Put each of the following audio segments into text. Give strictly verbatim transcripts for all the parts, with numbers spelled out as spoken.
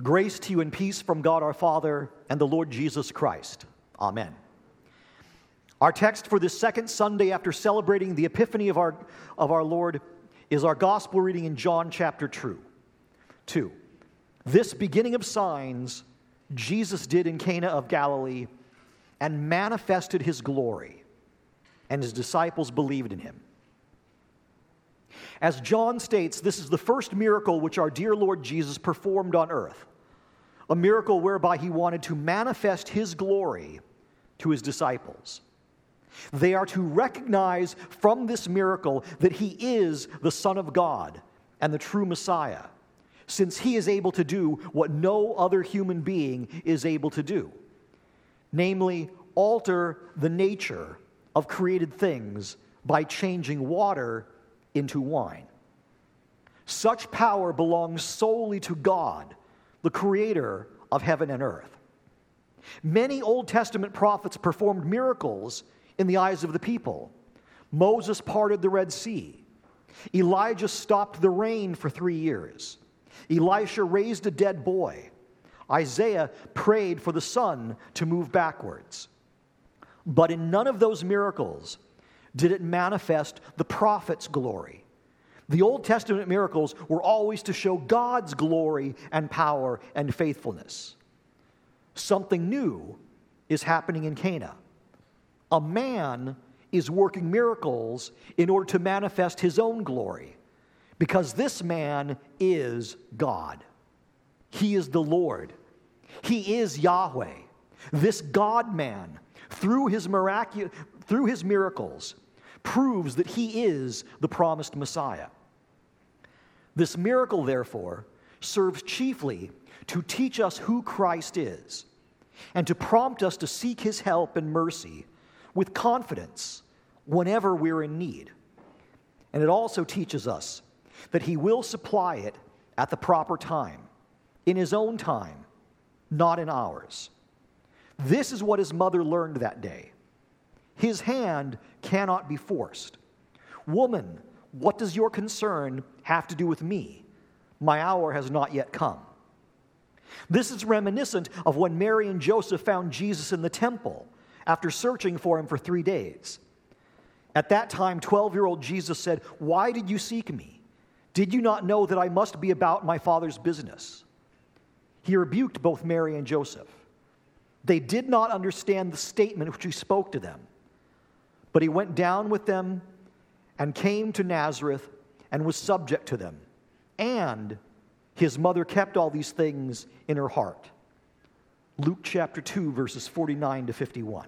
Grace to you and peace from God our Father and the Lord Jesus Christ. Amen. Our text for this second Sunday after celebrating the Epiphany of our, of our Lord is our gospel reading in John chapter two. This beginning of signs Jesus did in Cana of Galilee and manifested his glory, and his disciples believed in him. As John states, this is the first miracle which our dear Lord Jesus performed on earth, a miracle whereby he wanted to manifest his glory to his disciples. They are to recognize from this miracle that he is the Son of God and the true Messiah, since he is able to do what no other human being is able to do, namely, alter the nature of created things by changing water into wine. Such power belongs solely to God, the creator of heaven and earth. Many Old Testament prophets performed miracles in the eyes of the people. Moses parted the Red Sea. Elijah stopped the rain for three years. Elisha raised a dead boy. Isaiah prayed for the sun to move backwards. But in none of those miracles did it manifest the prophet's glory. The Old Testament miracles were always to show God's glory and power and faithfulness. Something new is happening in Cana. A man is working miracles in order to manifest his own glory, because this man is God. He is the Lord. He is Yahweh. This God-man, through his miracu- through his miracles, proves that he is the promised Messiah. This miracle, therefore, serves chiefly to teach us who Christ is and to prompt us to seek his help and mercy with confidence whenever we're in need. And it also teaches us that he will supply it at the proper time, in his own time, not in ours. This is what his mother learned that day. His hand cannot be forced. Woman, what does your concern have to do with me? My hour has not yet come. This is reminiscent of when Mary and Joseph found Jesus in the temple after searching for him for three days. At that time, twelve-year-old Jesus said, "Why did you seek me? Did you not know that I must be about my Father's business?" He rebuked both Mary and Joseph. They did not understand the statement which he spoke to them. But he went down with them and came to Nazareth and was subject to them. And his mother kept all these things in her heart. Luke chapter two, verses forty-nine to fifty-one.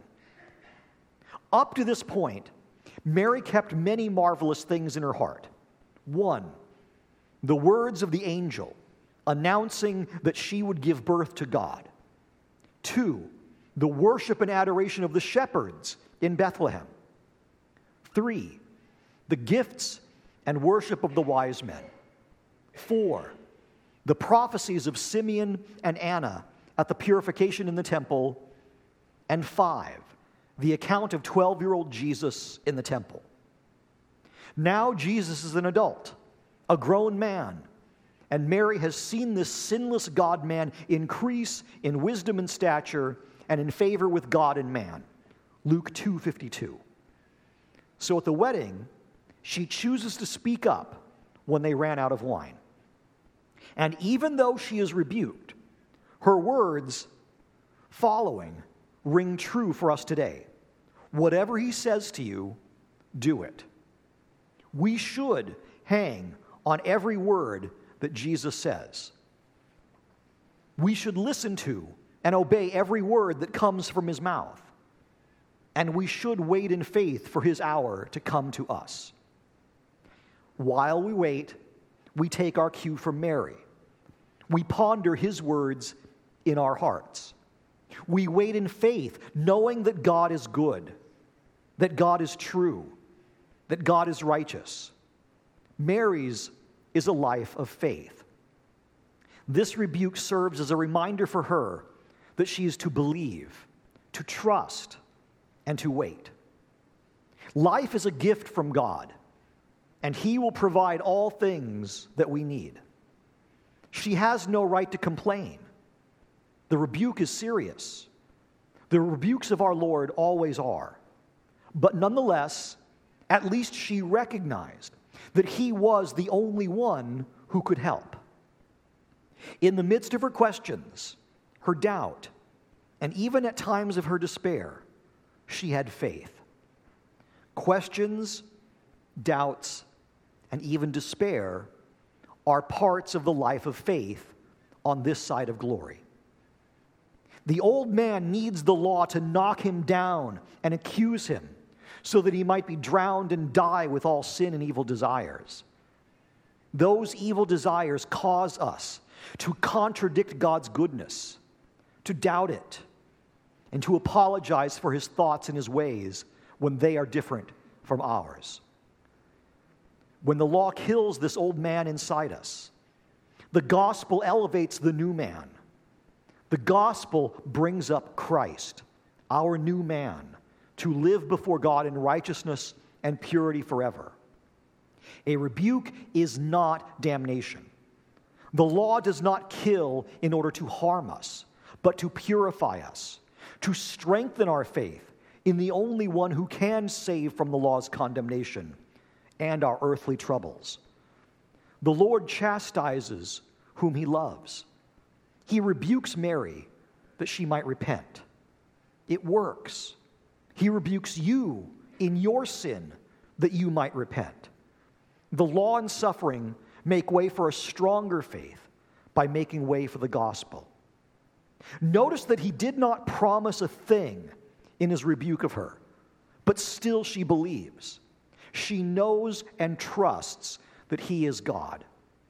Up to this point, Mary kept many marvelous things in her heart. One, the words of the angel announcing that she would give birth to God. Two, the worship and adoration of the shepherds in Bethlehem. Three, the gifts and worship of the wise men. Four, the prophecies of Simeon and Anna at the purification in the temple. And five, the account of twelve-year-old Jesus in the temple. Now Jesus is an adult, a grown man, and Mary has seen this sinless God-man increase in wisdom and stature and in favor with God and man. Luke two fifty-two. So at the wedding, she chooses to speak up when they ran out of wine. And even though she is rebuked, her words following ring true for us today. Whatever he says to you, do it. We should hang on every word that Jesus says. We should listen to and obey every word that comes from his mouth. And we should wait in faith for his hour to come to us. While we wait, we take our cue from Mary. We ponder his words in our hearts. We wait in faith, knowing that God is good, that God is true, that God is righteous. Mary's is a life of faith. This rebuke serves as a reminder for her that she is to believe, to trust, and to wait. Life is a gift from God, and he will provide all things that we need. She has no right to complain. The rebuke is serious. The rebukes of our Lord always are. But nonetheless, at least she recognized that he was the only one who could help. In the midst of her questions, her doubt, and even at times of her despair, she had faith. Questions, doubts, and even despair are parts of the life of faith on this side of glory. The old man needs the law to knock him down and accuse him so that he might be drowned and die with all sin and evil desires. Those evil desires cause us to contradict God's goodness, to doubt it, and to apologize for his thoughts and his ways when they are different from ours. When the law kills this old man inside us, the gospel elevates the new man. The gospel brings up Christ, our new man, to live before God in righteousness and purity forever. A rebuke is not damnation. The law does not kill in order to harm us, but to purify us, to strengthen our faith in the only one who can save from the law's condemnation and our earthly troubles. The Lord chastises whom he loves. He rebukes Mary that she might repent. It works. He rebukes you in your sin that you might repent. The law and suffering make way for a stronger faith by making way for the gospel. Notice that he did not promise a thing in his rebuke of her, but still she believes. She knows and trusts that he is God.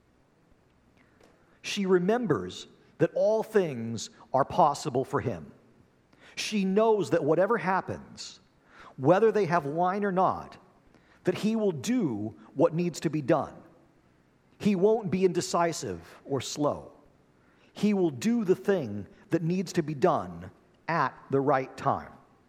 She remembers that all things are possible for him. She knows that whatever happens, whether they have wine or not, that he will do what needs to be done. He won't be indecisive or slow. He will do the thing that needs to be done at the right time.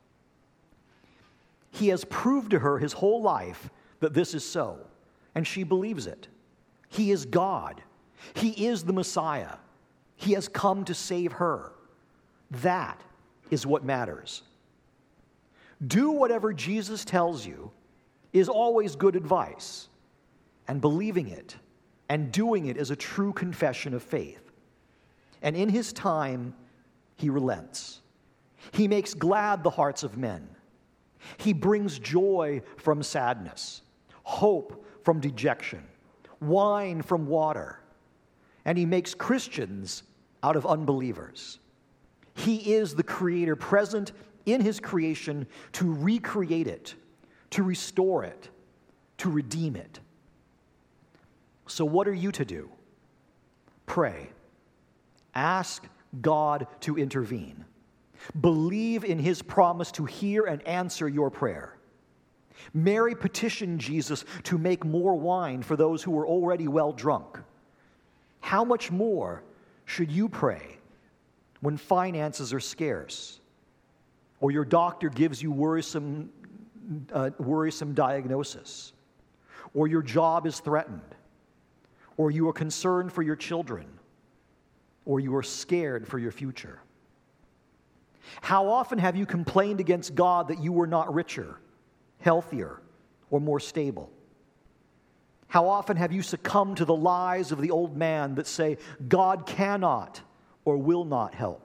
He has proved to her his whole life that this is so, and she believes it. He is God. He is the Messiah. He has come to save her. That is what matters. Do whatever Jesus tells you is always good advice, and believing it and doing it is a true confession of faith. And in his time, he relents. He makes glad the hearts of men. He brings joy from sadness, hope from dejection, wine from water, and he makes Christians out of unbelievers. He is the creator present in his creation to recreate it, to restore it, to redeem it. So what are you to do? Pray. Ask God to intervene. Believe in his promise to hear and answer your prayer. Mary petitioned Jesus to make more wine for those who were already well drunk. How much more should you pray when finances are scarce, or your doctor gives you worrisome, uh, worrisome diagnosis, or your job is threatened, or you are concerned for your children, or you are scared for your future? How often have you complained against God that you were not richer, healthier, or more stable? How often have you succumbed to the lies of the old man that say, God cannot or will not help?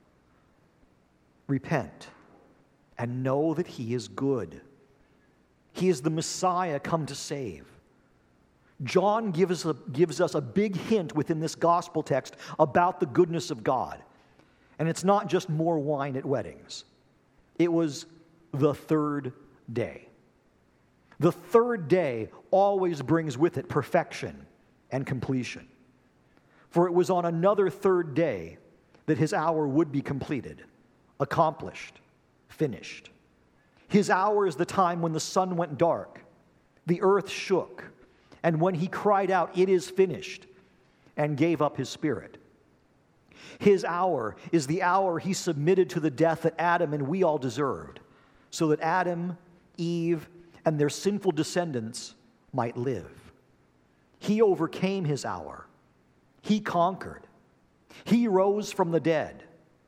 Repent and know that he is good. He is the Messiah come to save. John gives us, a, gives us a big hint within this gospel text about the goodness of God. And it's not just more wine at weddings. It was the third day. The third day always brings with it perfection and completion. For it was on another third day that his hour would be completed, accomplished, finished. His hour is the time when the sun went dark, the earth shook, and when he cried out, "It is finished," and gave up his spirit. His hour is the hour he submitted to the death that Adam and we all deserved, so that Adam, Eve, and their sinful descendants might live. He overcame his hour. He conquered. He rose from the dead.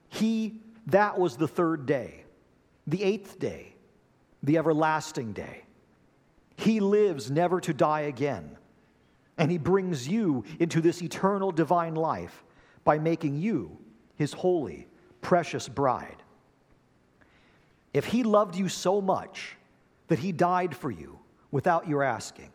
He, that was the third day, the eighth day, the everlasting day. He lives never to die again, and he brings you into this eternal divine life by making you his holy, precious bride. If he loved you so much that he died for you without your asking,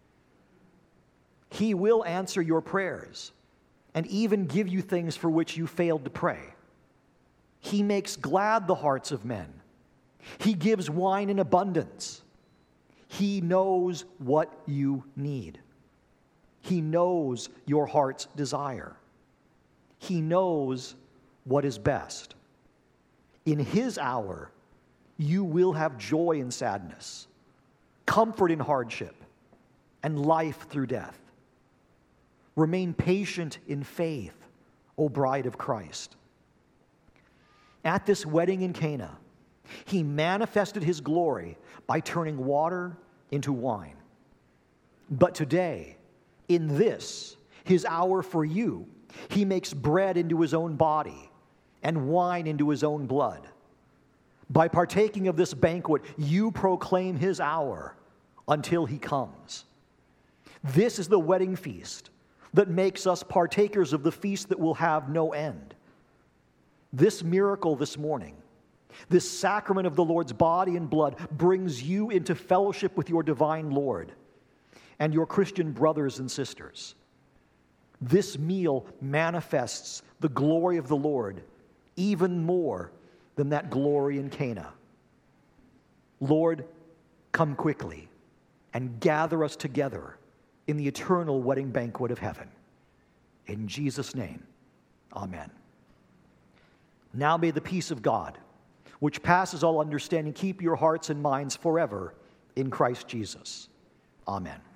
he will answer your prayers and even give you things for which you failed to pray. He makes glad the hearts of men. He gives wine in abundance. He knows what you need. He knows your heart's desire. He knows what is best. In his hour, you will have joy in sadness, comfort in hardship, and life through death. Remain patient in faith, O bride of Christ. At this wedding in Cana, he manifested his glory by turning water into wine. But today, in this, his hour for you, he makes bread into his own body and wine into his own blood. By partaking of this banquet, you proclaim his hour until he comes. This is the wedding feast that makes us partakers of the feast that will have no end. This miracle this morning, this sacrament of the Lord's body and blood, brings you into fellowship with your divine Lord and your Christian brothers and sisters. This meal manifests the glory of the Lord even more than that glory in Cana. Lord, come quickly and gather us together in the eternal wedding banquet of heaven. In Jesus' name, amen. Now may the peace of God, which passes all understanding, keep your hearts and minds forever in Christ Jesus. Amen.